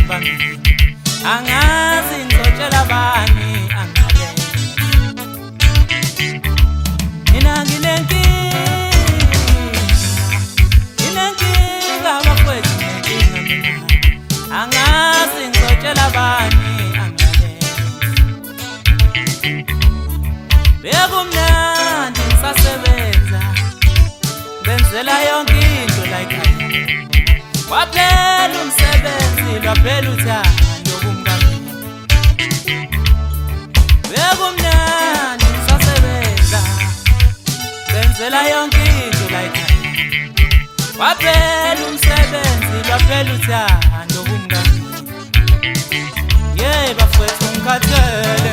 bangini angazi ngizotshela bani angale mina nginenkinga bafowethu nginenkinga mina angazi ngizotshela bani angale bekumnandi ngisasebenza benzela yonke into like waphela umsebenzi lwaphela uthando kumkamina bekumnandi ngisasebenza benzela yonke into like waphela umsebenzi lwaphela uthando kumkamina bafowethu ngikhathele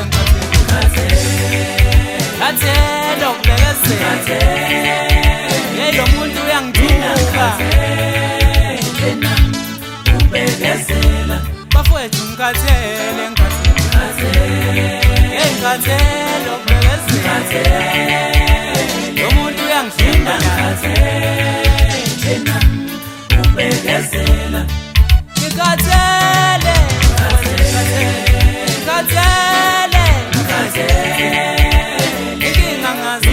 ukubekezela lo muntu uyangithuka bafowethu ngikhathele ukubekezela lo muntu uyangithuka inkinga ngazi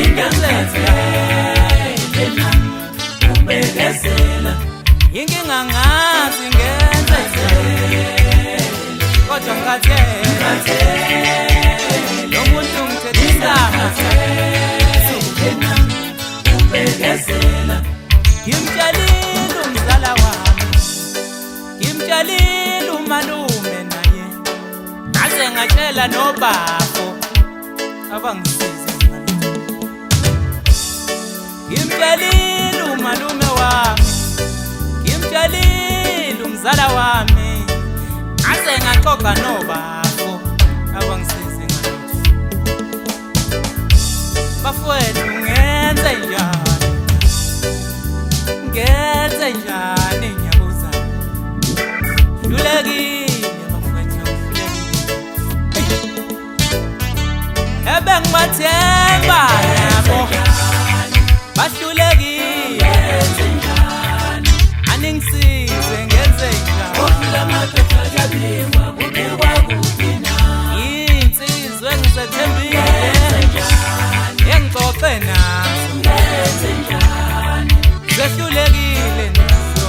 inkinga ngazi ngenze kodwa ngikhathele lo muntu ngithethisa ngimtshalile umzala wami ngimtshalile umalume naye ngaze ngatshela nobafo abangisize ngimtshalile umalume wami ngimtshalile umzala wami ngaze ngaxoxa nobafo abangisize ngalutho bafowethu ngenze njani ngiyabuza hlulekile bafowethu ebe ngibathemba yabo bahlulekile aningisize ngenze njani insizwe engisethembile engixoxe nazo sehlulekile nazo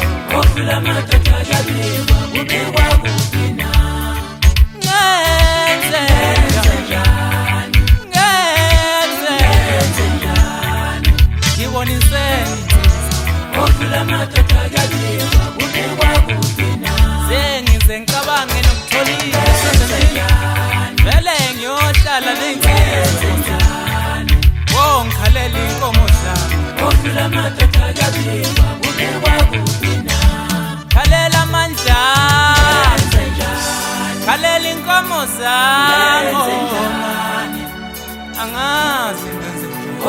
sengize ngicabange nokutholisa vele ngiyohlala nenkinga ngikhalela inkomo zami khalela amandla khalela inkomo zami angazi ngenze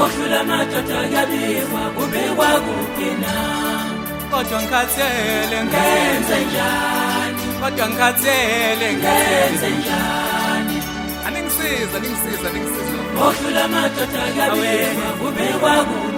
kodwa ngikhathele ngenze njani kodwa ngikhathele ngenze njani aningisiza Ohlula madoda kabili, ubekwa